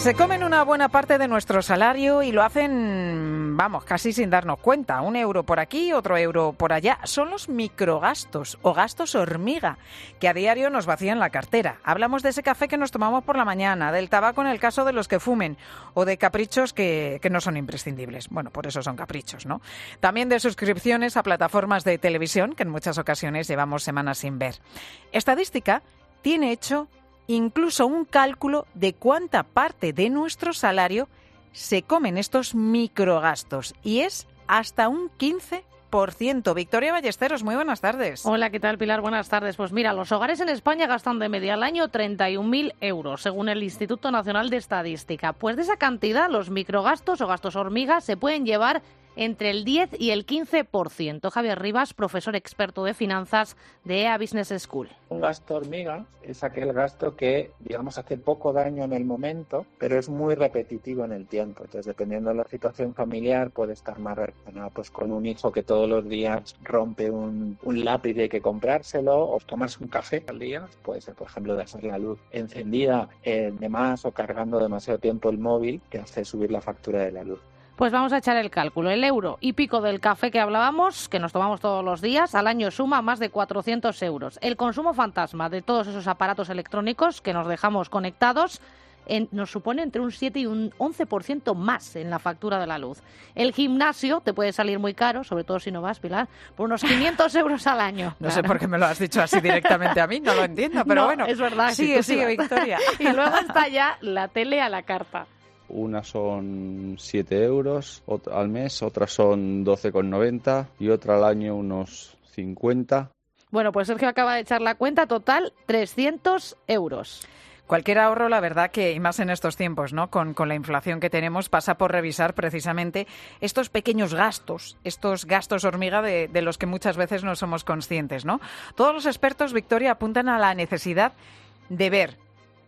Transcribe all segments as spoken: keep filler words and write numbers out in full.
Se comen una buena parte de nuestro salario y lo hacen, vamos, casi sin darnos cuenta. Un euro por aquí, otro euro por allá. Son los microgastos o gastos hormiga que a diario nos vacían la cartera. Hablamos de ese café que nos tomamos por la mañana, del tabaco en el caso de los que fumen o de caprichos que, que no son imprescindibles. Bueno, por eso son caprichos, ¿no? También de suscripciones a plataformas de televisión que en muchas ocasiones llevamos semanas sin ver. Estadística tiene hecho incluso un cálculo de cuánta parte de nuestro salario se comen estos microgastos, y es hasta un quince por ciento. Victoria Ballesteros, muy buenas tardes. Hola, ¿qué tal, Pilar? Buenas tardes. Pues mira, los hogares en España gastan de media al año treinta y un mil euros, según el Instituto Nacional de Estadística. Pues de esa cantidad, los microgastos o gastos hormigas se pueden llevar entre el diez y el quince por ciento. Javier Rivas, profesor experto de finanzas de E A Business School. Un gasto hormiga es aquel gasto que, digamos, hace poco daño en el momento, pero es muy repetitivo en el tiempo. Entonces, dependiendo de la situación familiar, puede estar más relacionado pues, con un hijo que todos los días rompe un, un lápiz y hay que comprárselo, o tomarse un café al día. Puede ser, por ejemplo, dejar la luz encendida eh, de más o cargando demasiado tiempo el móvil, que hace subir la factura de la luz. Pues vamos a echar el cálculo. El euro y pico del café que hablábamos, que nos tomamos todos los días, al año suma más de cuatrocientos euros. El consumo fantasma de todos esos aparatos electrónicos que nos dejamos conectados en, nos supone entre un siete y un once por ciento más en la factura de la luz. El gimnasio te puede salir muy caro, sobre todo si no vas, Pilar, por unos quinientos euros al año. No claro. sé por qué me lo has dicho así directamente a mí, no lo entiendo, pero no, bueno. Es verdad. Sigue, si sigue, Victoria. Y luego está ya la tele a la carta. Unas son siete euros al mes, otras son doce con noventa y otra al año unos cincuenta. Bueno, pues Sergio acaba de echar la cuenta, total trescientos euros. Cualquier ahorro, la verdad que, y más en estos tiempos, ¿no? Con, con la inflación que tenemos, pasa por revisar precisamente estos pequeños gastos, estos gastos hormiga de, de los que muchas veces no somos conscientes, ¿no? Todos los expertos, Victoria, apuntan a la necesidad de ver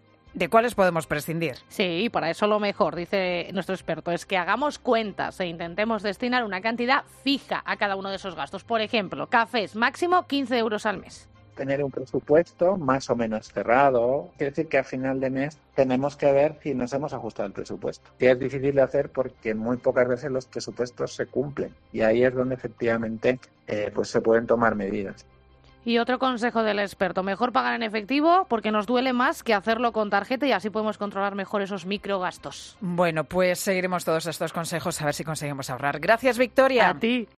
de cuáles podemos prescindir. Sí, para eso lo mejor, dice nuestro experto, es que hagamos cuentas e intentemos destinar una cantidad fija a cada uno de esos gastos. Por ejemplo, cafés, máximo quince euros al mes. Tener un presupuesto más o menos cerrado, quiere decir que a final de mes tenemos que ver si nos hemos ajustado el presupuesto. Que es difícil de hacer porque muy pocas veces los presupuestos se cumplen y ahí es donde efectivamente eh, pues se pueden tomar medidas. Y otro consejo del experto, mejor pagar en efectivo porque nos duele más que hacerlo con tarjeta y así podemos controlar mejor esos microgastos. Bueno, pues seguiremos todos estos consejos a ver si conseguimos ahorrar. Gracias, Victoria. A ti.